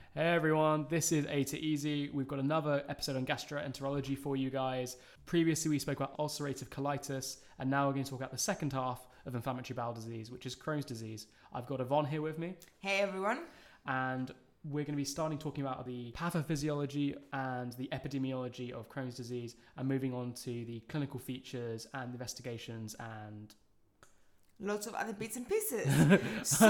Hey everyone, this is A to Easy. We've got another episode on gastroenterology for you guys. Previously we spoke about ulcerative colitis, and now we're going to talk about the second half of inflammatory bowel disease, which is Crohn's disease. I've got Yvonne here with me. Hey everyone. And we're going to be starting talking about the pathophysiology and the epidemiology of Crohn's disease, and moving on to the clinical features and investigations and lots of other bits and pieces. So,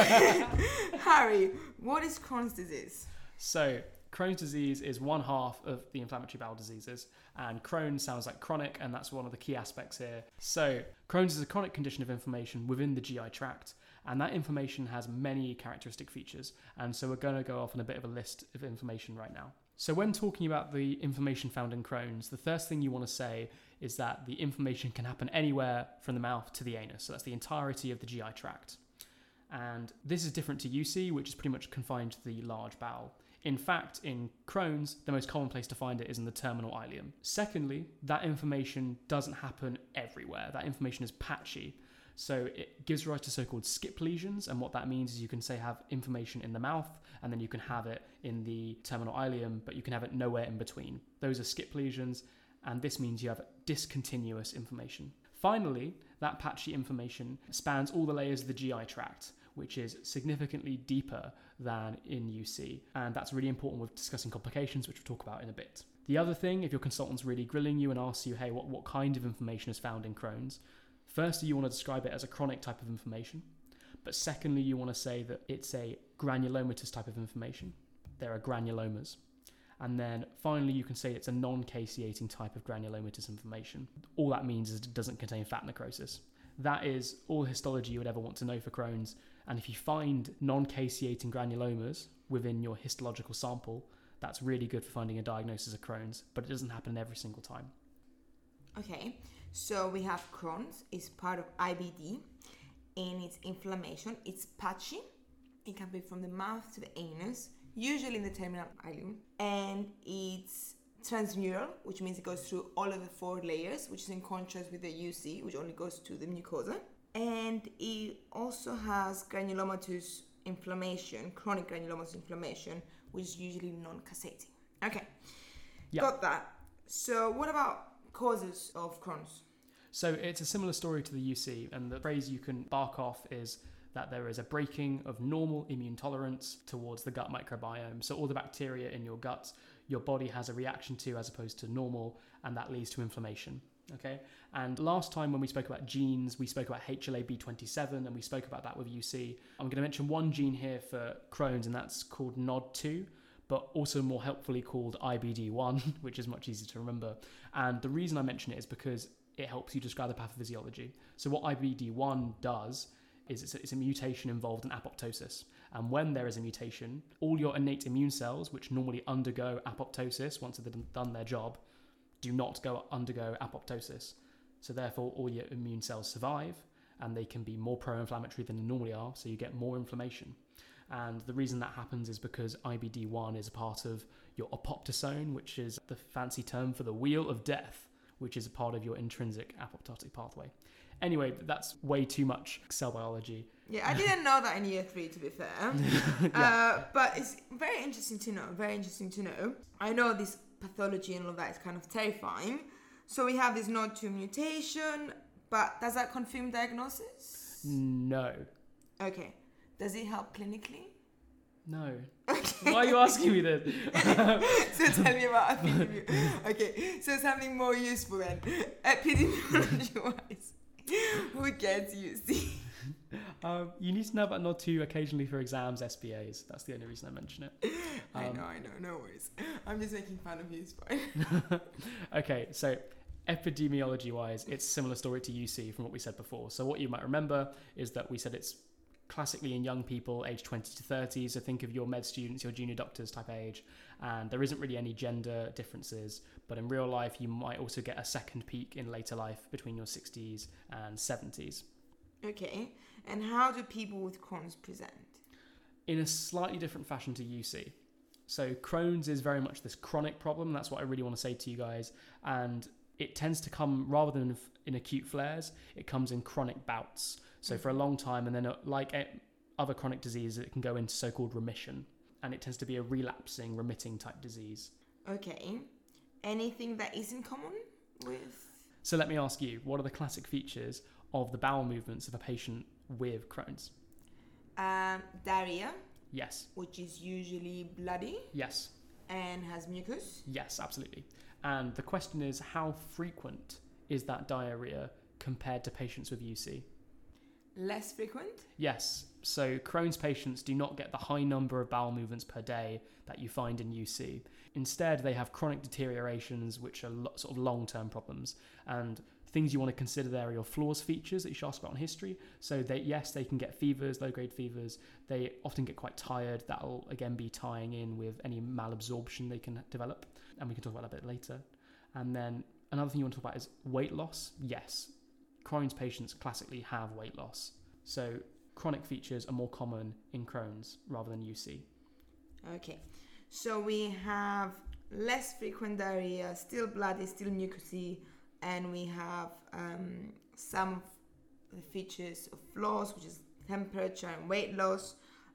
Harry, what is Crohn's disease? So, Crohn's disease is one half of the inflammatory bowel diseases, and Crohn sounds like chronic, and that's one of the key aspects here. So, Crohn's is a chronic condition of inflammation within the GI tract, and that inflammation has many characteristic features, and so we're going to go off on a bit of a list of inflammation right now. So when talking about the inflammation found in Crohn's, the first thing you want to say is that the inflammation can happen anywhere from the mouth to the anus. So that's the entirety of the GI tract. And this is different to UC, which is pretty much confined to the large bowel. In fact, in Crohn's, the most common place to find it is in the terminal ileum. Secondly, that inflammation doesn't happen everywhere. That inflammation is patchy. So it gives rise to so-called skip lesions, and what that means is you can say have inflammation in the mouth, and then you can have it in the terminal ileum, but you can have it nowhere in between. Those are skip lesions, and this means you have discontinuous inflammation. Finally, that patchy inflammation spans all the layers of the GI tract, which is significantly deeper than in UC, and that's really important with discussing complications, which we'll talk about in a bit. The other thing, if your consultant's really grilling you and asks you, hey, what kind of inflammation is found in Crohn's? Firstly, you want to describe it as a chronic type of inflammation. But secondly, you want to say that it's a granulomatous type of inflammation. There are granulomas. And then finally, you can say it's a non-caseating type of granulomatous inflammation. All that means is it doesn't contain fat necrosis. That is all histology you would ever want to know for Crohn's. And if you find non-caseating granulomas within your histological sample, that's really good for finding a diagnosis of Crohn's, but it doesn't happen every single time. Okay, so we have Crohn's, it's part of IBD, and it's inflammation. It's patchy. It can be from the mouth to the anus, usually in the terminal ileum, and it's transmural, which means it goes through all of the 4 layers, which is in contrast with the UC, which only goes to the mucosa. And it also has granulomatous inflammation, chronic granulomatous inflammation, which is usually non-caseating. Okay, Got that. So what about causes of Crohn's? So it's a similar story to the UC, and the phrase you can bark off is that there is a breaking of normal immune tolerance towards the gut microbiome. So all the bacteria in your gut, your body has a reaction to as opposed to normal, and that leads to inflammation. Okay. And last time when we spoke about genes, we spoke about HLA-B27, and we spoke about that with UC. I'm going to mention one gene here for Crohn's, and that's called NOD2, but also more helpfully called IBD1, which is much easier to remember. And the reason I mention it is because it helps you describe the pathophysiology. So what IBD1 does is it's a mutation involved in apoptosis. And when there is a mutation, all your innate immune cells, which normally undergo apoptosis once they've done their job, do not undergo apoptosis. So therefore, all your immune cells survive, and they can be more pro-inflammatory than they normally are, so you get more inflammation. And the reason that happens is because IBD1 is a part of your apoptosome, which is the fancy term for the wheel of death, which is a part of your intrinsic apoptotic pathway. Anyway, that's way too much cell biology. Yeah, I didn't know that in year 3, to be fair. But it's very interesting to know. I know this pathology and all of that is kind of terrifying. So we have this NOD2 mutation, but does that confirm diagnosis? No. Okay. Does it help clinically? No. Okay. Why are you asking me this? So tell me about epidemiology. Okay, so something more useful then. Epidemiology-wise, who gets UC? You need to know about NOD2 occasionally for exams, SBAs. That's the only reason I mention it. I know, no worries. I'm just making fun of you, it's fine. Okay, so epidemiology-wise, it's a similar story to UC from what we said before. So what you might remember is that we said it's classically in young people aged 20 to 30, so think of your med students, your junior doctors type age, and there isn't really any gender differences, but in real life you might also get a second peak in later life between your 60s and 70s. Okay, and how do people with Crohn's present? In a slightly different fashion to UC. So Crohn's is very much this chronic problem, that's what I really want to say to you guys, and it tends to come, rather than in acute flares, it comes in chronic bouts. So for a long time, and then like other chronic diseases, it can go into so-called remission. and it tends to be a relapsing, remitting type disease. Okay. Anything that isn't common with... So let me ask you, what are the classic features of the bowel movements of a patient with Crohn's? Diarrhea, Yes. which is usually bloody Yes. and has mucus. Yes, absolutely. And the question is, how frequent is that diarrhea compared to patients with UC? Less frequent. Yes. So Crohn's patients do not get the high number of bowel movements per day that you find in UC. Instead, they have chronic deteriorations, which are sort of long-term problems. And things you want to consider there are your flaws features that you should ask about in history. So they can get fevers, low-grade fevers. They often get quite tired. That'll, again, be tying in with any malabsorption they can develop. And we can talk about that a bit later. And then another thing you want to talk about is weight loss. Yes, Crohn's patients classically have weight loss. So chronic features are more common in Crohn's rather than UC. Okay. So we have less frequent diarrhea, still bloody, still mucousy, and we have some of the features of flaws, which is temperature and weight loss.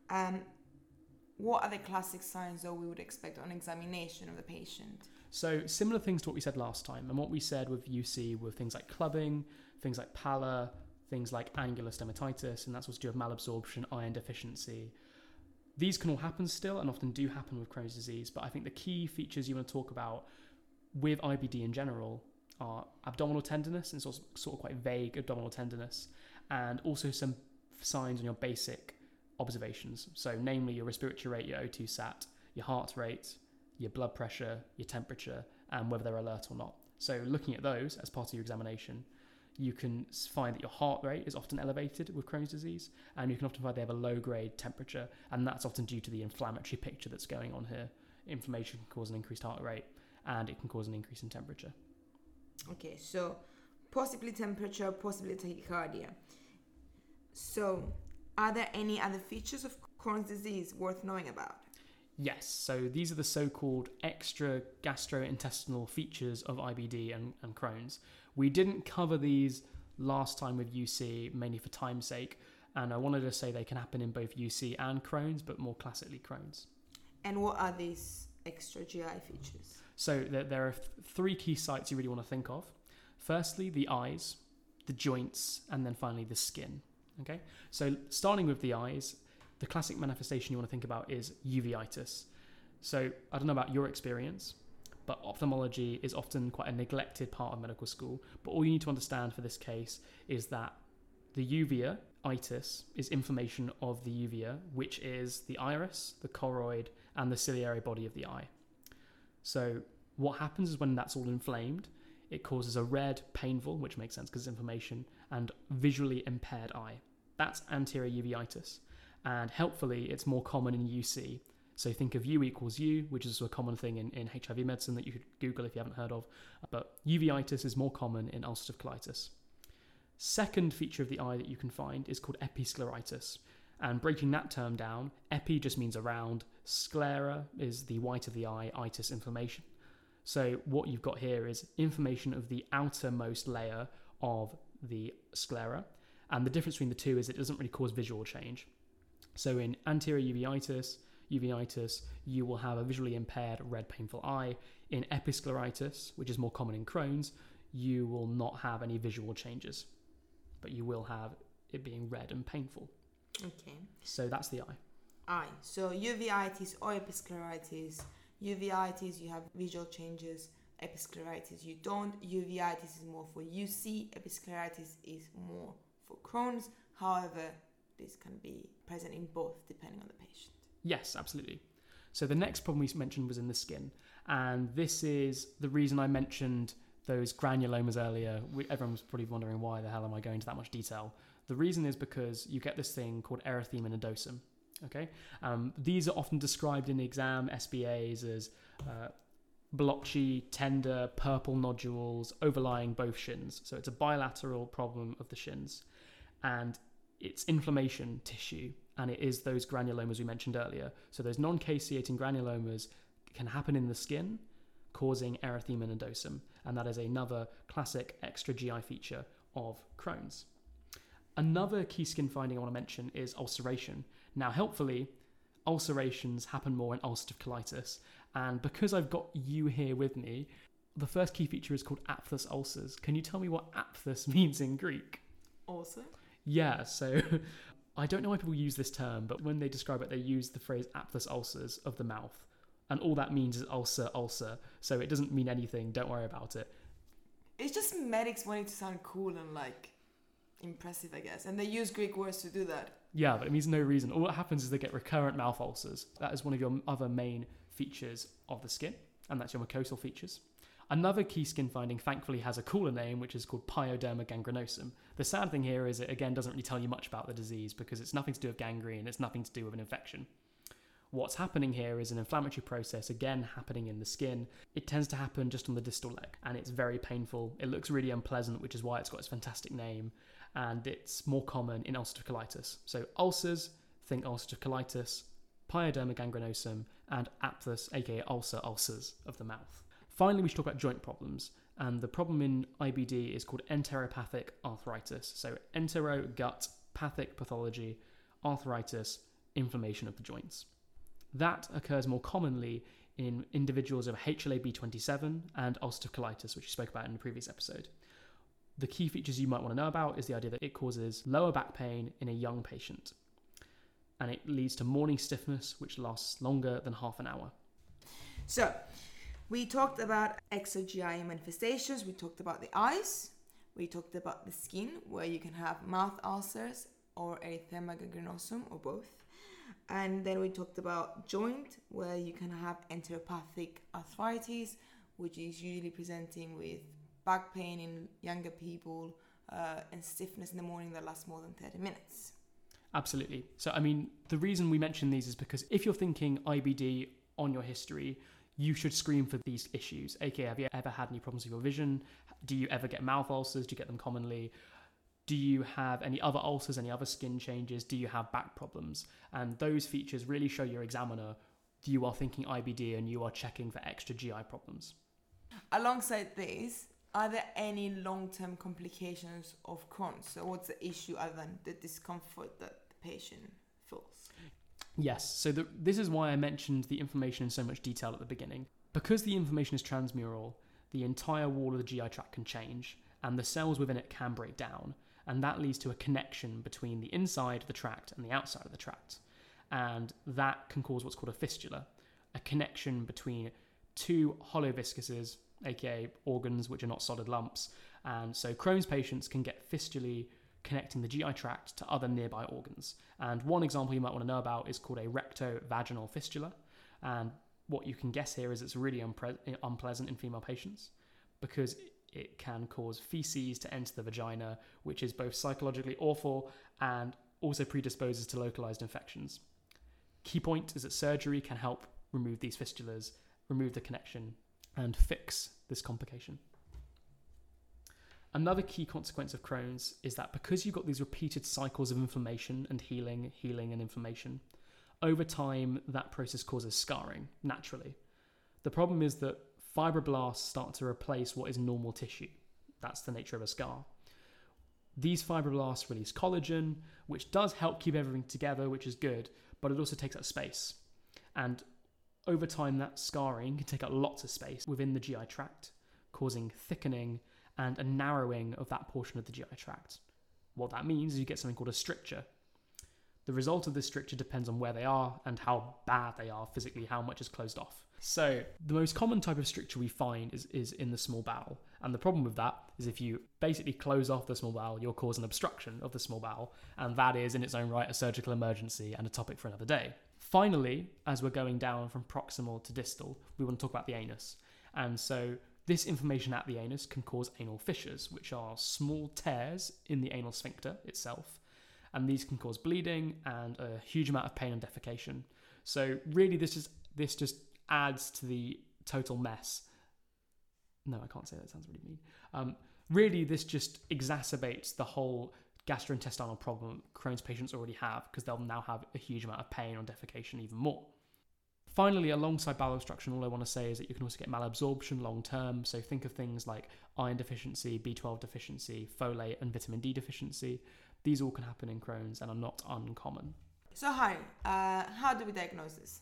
What are the classic signs that we would expect on examination of the patient? So similar things to what we said last time, and what we said with UC were things like clubbing, things like pallor, things like angular stomatitis, and that's what's due to malabsorption, iron deficiency. These can all happen still and often do happen with Crohn's disease, but I think the key features you want to talk about with IBD in general are abdominal tenderness, and sort of quite vague abdominal tenderness, and also some signs on your basic observations. So namely your respiratory rate, your O2 sat, your heart rate, your blood pressure, your temperature, and whether they're alert or not. So looking at those as part of your examination, you can find that your heart rate is often elevated with Crohn's disease, and you can often find they have a low-grade temperature, and that's often due to the inflammatory picture that's going on here. Inflammation can cause an increased heart rate, and it can cause an increase in temperature. Okay, so possibly temperature, possibly tachycardia. So are there any other features of Crohn's disease worth knowing about? Yes, so these are the so-called extra gastrointestinal features of IBD and Crohn's. We didn't cover these last time with UC, mainly for time's sake, and I wanted to say they can happen in both UC and Crohn's, but more classically Crohn's. And what are these extra GI features? So there are three key sites you really want to think of. Firstly, the eyes, the joints, and then finally the skin. Okay, so starting with the eyes, the classic manifestation you want to think about is uveitis. So I don't know about your experience, but ophthalmology is often quite a neglected part of medical school. But all you need to understand for this case is that the uveitis is inflammation of the uvea, which is the iris, the choroid, and the ciliary body of the eye. So what happens is when that's all inflamed, it causes a red, painful, which makes sense because it's inflammation, and visually impaired eye. That's anterior uveitis. And helpfully, it's more common in UC. So think of U equals U, which is a common thing in HIV medicine that you could Google if you haven't heard of. But uveitis is more common in ulcerative colitis. Second feature of the eye that you can find is called episcleritis. And breaking that term down, epi just means around, sclera is the white of the eye, itis, inflammation. So what you've got here is inflammation of the outermost layer of the sclera. And the difference between the two is it doesn't really cause visual change. So in anterior uveitis, you will have a visually impaired red painful eye. In episcleritis, which is more common in Crohn's, you will not have any visual changes, but you will have it being red and painful. Okay. So that's the eye. Eye. So uveitis or episcleritis. Uveitis, you have visual changes. Episcleritis, you don't. Uveitis is more for UC. Episcleritis is more for Crohn's. However, this can be present in both depending on the patient. Yes, absolutely. So the next problem we mentioned was in the skin. And this is the reason I mentioned those granulomas earlier. Everyone's probably wondering why the hell am I going into that much detail. The reason is because you get this thing called erythema nodosum. Okay, these are often described in the exam SBAs as blotchy, tender, purple nodules overlying both shins. So it's a bilateral problem of the shins. And it's inflammation tissue, and it is those granulomas we mentioned earlier. So those non-caseating granulomas can happen in the skin, causing erythema nodosum, and that is another classic extra GI feature of Crohn's. Another key skin finding I want to mention is ulceration. Now, helpfully, ulcerations happen more in ulcerative colitis. And because I've got you here with me, the first key feature is called aphthous ulcers. Can you tell me what aphthous means in Greek? Also, Yeah, so I don't know why people use this term, but when they describe it, they use the phrase aphthous ulcers of the mouth. And all that means is ulcer, ulcer. So it doesn't mean anything. Don't worry about it. it's just medics wanting to sound cool and like impressive, I guess. And they use Greek words to do that. Yeah, but it means no reason. All that happens is they get recurrent mouth ulcers. That is one of your other main features of the skin, and that's your mucosal features. Another key skin finding, thankfully, has a cooler name, which is called pyoderma gangrenosum. The sad thing here is it, again, doesn't really tell you much about the disease because it's nothing to do with gangrene, it's nothing to do with an infection. What's happening here is an inflammatory process, again, happening in the skin. It tends to happen just on the distal leg, and it's very painful. It looks really unpleasant, which is why it's got its fantastic name, and it's more common in ulcerative colitis. So ulcers, think ulcerative colitis, pyoderma gangrenosum, and aphthous, aka ulcers of the mouth. Finally, we should talk about joint problems, and the problem in IBD is called enteropathic arthritis. So entero, gut, pathic, pathology, arthritis, inflammation of the joints. That occurs more commonly in individuals of HLA-B27 and ulcerative colitis, which we spoke about in the previous episode. The key features you might want to know about is the idea that it causes lower back pain in a young patient, and it leads to morning stiffness, which lasts longer than half an hour. So, we talked about extra-GI manifestations, we talked about the eyes, we talked about the skin, where you can have mouth ulcers or erythema gangrenosum, or both. And then we talked about joint, where you can have enteropathic arthritis, which is usually presenting with back pain in younger people and stiffness in the morning that lasts more than 30 minutes. Absolutely. So, I mean, the reason we mention these is because if you're thinking IBD on your history, you should screen for these issues. AKA, have you ever had any problems with your vision? Do you ever get mouth ulcers? Do you get them commonly? Do you have any other ulcers, any other skin changes? Do you have back problems? And those features really show your examiner you are thinking IBD and you are checking for extra GI problems. Alongside this, are there any long-term complications of Crohn's? So what's the issue other than the discomfort that the patient feels? Yes, so this is why I mentioned the inflammation in so much detail at the beginning. Because the inflammation is transmural, the entire wall of the GI tract can change and the cells within it can break down. And that leads to a connection between the inside of the tract and the outside of the tract. And that can cause what's called a fistula, a connection between two hollow viscuses, aka organs which are not solid lumps. And so Crohn's patients can get fistulae connecting the GI tract to other nearby organs. And one example you might want to know about is called a rectovaginal fistula. And what you can guess here is it's really unpleasant in female patients because it can cause feces to enter the vagina, which is both psychologically awful and also predisposes to localized infections. Key point is that surgery can help remove these fistulas, remove the connection, and fix this complication. Another key consequence of Crohn's is that because you've got these repeated cycles of inflammation and healing and inflammation, over time that process causes scarring naturally. The problem is that fibroblasts start to replace what is normal tissue. That's the nature of a scar. These fibroblasts release collagen, which does help keep everything together, which is good, but it also takes up space. And over time, that scarring can take up lots of space within the GI tract, causing thickening and a narrowing of that portion of the GI tract. What that means is you get something called a stricture. The result of this stricture depends on where they are and how bad they are physically, how much is closed off. So the most common type of stricture we find is in the small bowel. And the problem with that is if you basically close off the small bowel, you'll cause an obstruction of the small bowel. And that is in its own right a surgical emergency and a topic for another day. Finally, as we're going down from proximal to distal, we want to talk about the anus. And so this inflammation at the anus can cause anal fissures, which are small tears in the anal sphincter itself. And these can cause bleeding and a huge amount of pain and defecation. So really this just adds to the total mess. No, I can't say that, it sounds really mean. Really, this just exacerbates the whole gastrointestinal problem Crohn's patients already have because they'll now have a huge amount of pain on defecation even more. Finally, alongside bowel obstruction, all I want to say is that you can also get malabsorption long term. So think of things like iron deficiency, B12 deficiency, folate and vitamin D deficiency. These all can happen in Crohn's and are not uncommon. So Harry, how do we diagnose this?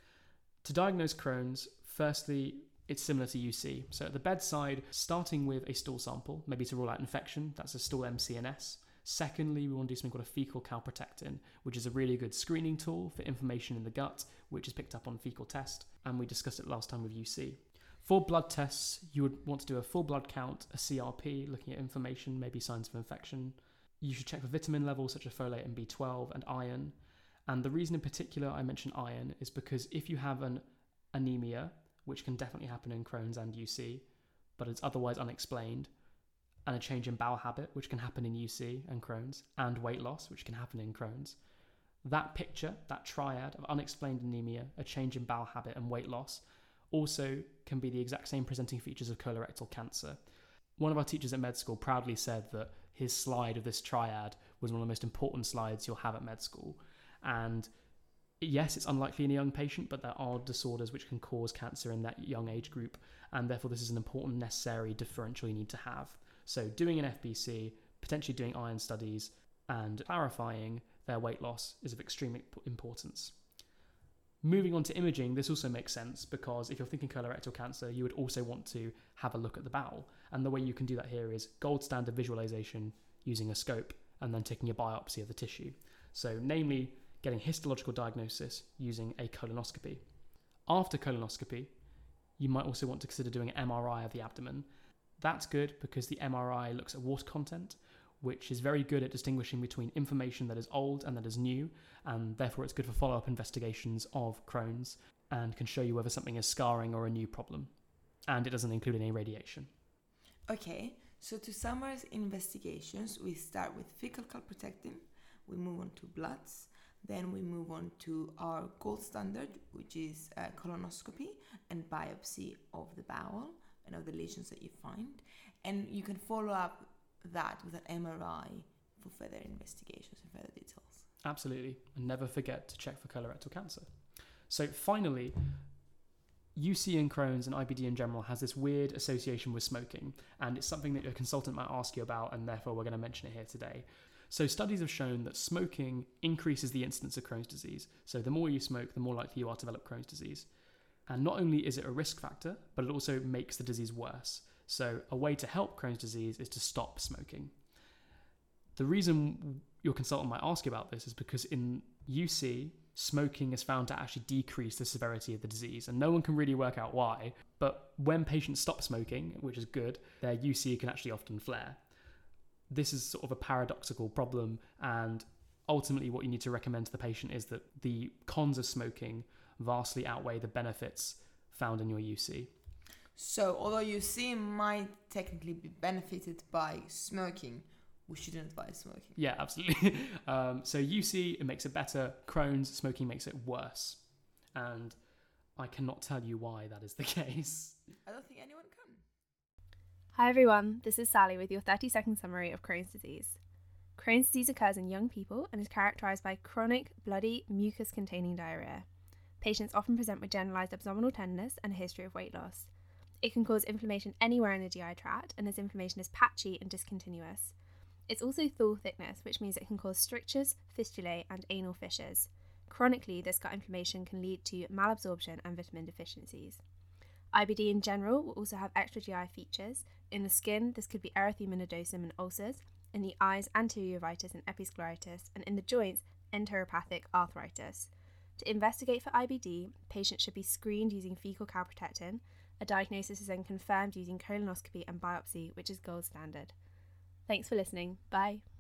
To diagnose Crohn's, firstly, it's similar to UC. So at the bedside, starting with a stool sample, maybe to rule out infection, that's a stool MCNS. Secondly, we want to do something called a fecal calprotectin, which is a really good screening tool for inflammation in the gut, which is picked up on fecal test, and we discussed it last time with UC. For blood tests, you would want to do a full blood count, a CRP, looking at inflammation, maybe signs of infection. You should check for vitamin levels such as folate and B12 and iron. And the reason in particular I mention iron is because if you have an anemia, which can definitely happen in Crohn's and UC, but it's otherwise unexplained, and a change in bowel habit, which can happen in UC and Crohn's, and weight loss, which can happen in Crohn's, that picture, that triad of unexplained anemia, a change in bowel habit, and weight loss also can be the exact same presenting features of colorectal cancer. One of our teachers at med school proudly said that his slide of this triad was one of the most important slides you'll have at med school. And yes, it's unlikely in a young patient, but there are disorders which can cause cancer in that young age group, and therefore this is an important, necessary differential you need to have. So doing an FBC, potentially doing iron studies, and clarifying their weight loss is of extreme importance. Moving on to imaging, this also makes sense because if you're thinking colorectal cancer, you would also want to have a look at the bowel. And the way you can do that here is gold standard visualization using a scope and then taking a biopsy of the tissue. So namely, getting histological diagnosis using a colonoscopy. After colonoscopy, you might also want to consider doing an MRI of the abdomen. That's good because the MRI looks at water content, which is very good at distinguishing between information that is old and that is new, and therefore it's good for follow-up investigations of Crohn's and can show you whether something is scarring or a new problem. And it doesn't include any radiation. Okay, so to summarize investigations, we start with fecal calprotectin, we move on to bloods, then we move on to our gold standard, which is colonoscopy and biopsy of the bowel and of the lesions that you find. And you can follow up that with an MRI for further investigations and further details. Absolutely. And never forget to check for colorectal cancer. So finally, UC and Crohn's and IBD in general has this weird association with smoking. And it's something that your consultant might ask you about, and therefore we're going to mention it here today. So studies have shown that smoking increases the incidence of Crohn's disease. So the more you smoke, the more likely you are to develop Crohn's disease. And not only is it a risk factor, but it also makes the disease worse. So a way to help Crohn's disease is to stop smoking. The reason your consultant might ask you about this is because in UC, smoking is found to actually decrease the severity of the disease, and no one can really work out why. But when patients stop smoking, which is good, their UC can actually often flare. This is sort of a paradoxical problem, and ultimately what you need to recommend to the patient is that the cons of smoking vastly outweigh the benefits found in your UC. So although UC might technically be benefited by smoking, we shouldn't advise smoking. Yeah, absolutely. So UC, it makes it better. Crohn's, smoking makes it worse. And I cannot tell you why that is the case. I don't think anyone can. Hi everyone, this is Sally with your 30-second summary of Crohn's disease. Crohn's disease occurs in young people and is characterised by chronic, bloody, mucus-containing diarrhoea. Patients often present with generalised abdominal tenderness and a history of weight loss. It can cause inflammation anywhere in the GI tract, and this inflammation is patchy and discontinuous. It's also thaw thickness, which means it can cause strictures, fistulae, and anal fissures. Chronically, this gut inflammation can lead to malabsorption and vitamin deficiencies. IBD in general will also have extra GI features. In the skin, this could be erythema nodosum and ulcers. In the eyes, anterior uveitis and episcleritis. And in the joints, enteropathic arthritis. To investigate for IBD, patients should be screened using fecal calprotectin. A diagnosis is then confirmed using colonoscopy and biopsy, which is gold standard. Thanks for listening. Bye.